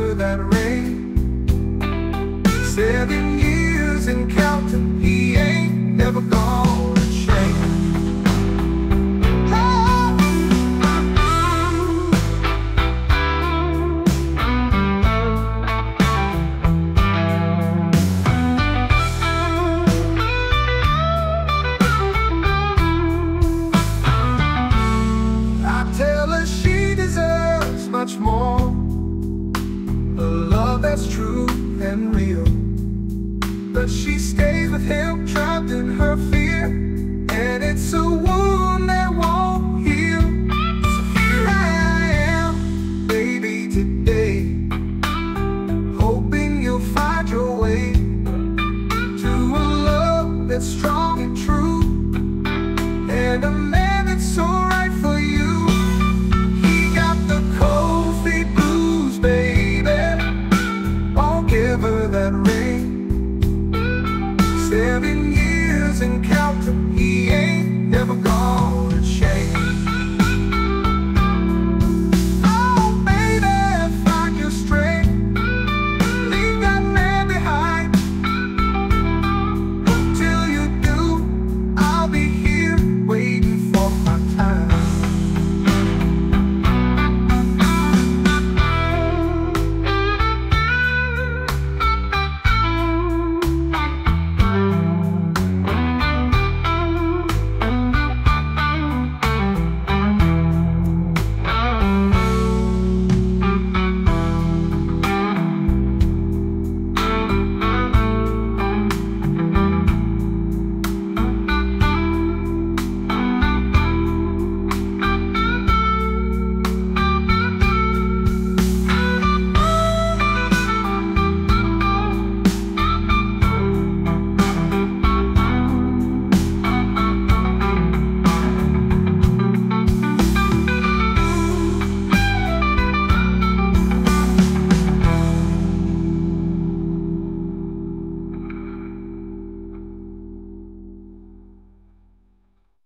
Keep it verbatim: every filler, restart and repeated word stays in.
her that ring. Seven years and counting, he ain't never gonna change. Much more, a love that's true and real, but she stays with him, trapped in her fear, and it's a wound that won't heal. So here I am, baby, today, hoping you'll find your way to a love that's strong and true, and a man that's so right for you. That